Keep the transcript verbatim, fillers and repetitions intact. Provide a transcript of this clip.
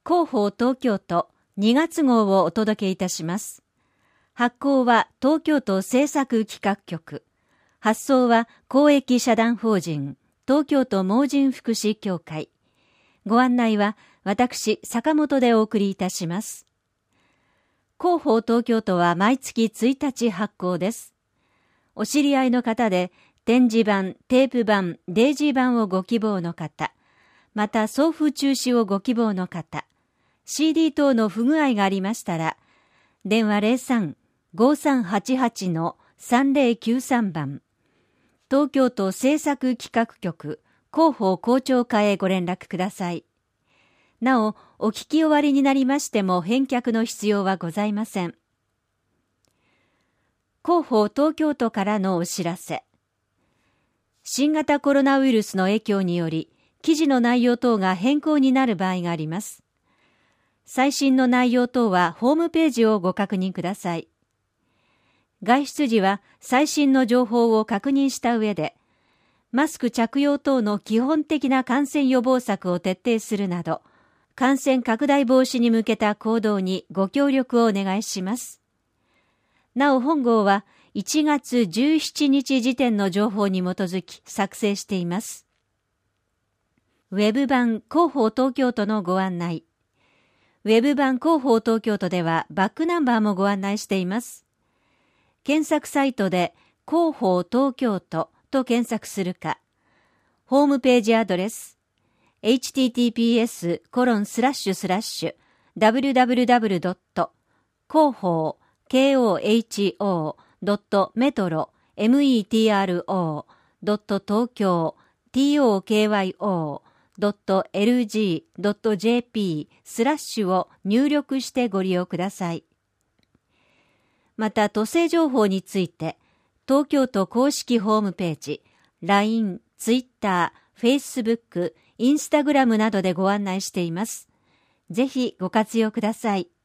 広報東京都にがつ号をお届けいたします。発行は東京都政策企画局。発送は公益社団法人東京都盲人福祉協会。ご案内は私坂本でお送りいたします。広報東京都は毎月ついたち発行です。お知り合いの方で展示版、テープ版、デイジー版をご希望の方、また送付中止をご希望の方、シーディー 等の不具合がありましたら、電話 ゼロさん ごーさんはちはち さんぜろきゅうさん 番、東京都政策企画局広報広聴課へご連絡ください。なお、お聞き終わりになりましても返却の必要はございません。広報東京都からのお知らせ。新型コロナウイルスの影響により、記事の内容等が変更になる場合があります。最新の内容等はホームページをご確認ください。外出時は最新の情報を確認した上で、マスク着用等の基本的な感染予防策を徹底するなど、感染拡大防止に向けた行動にご協力をお願いします。なお本号はいちがつじゅうしちにち時点の情報に基づき作成しています。ウェブ版広報東京都のご案内。ウェブ版広報東京都ではバックナンバーもご案内しています。検索サイトで広報東京都と検索するか、ホームページアドレス、エイチティーティーピーエスコロンスラッシュスラッシュダブリューダブリューダブリュードット広報 ケーオーエイチオードットメトロ メトロ ドット東京 トーキョー ドットエルジー ドット ジェーピー スラッシュを入力してご利用ください。また、都政情報について、東京都公式ホームページ、ライン、ツイッター、フェイスブック、インスタグラムなどでご案内しています。ぜひご活用ください。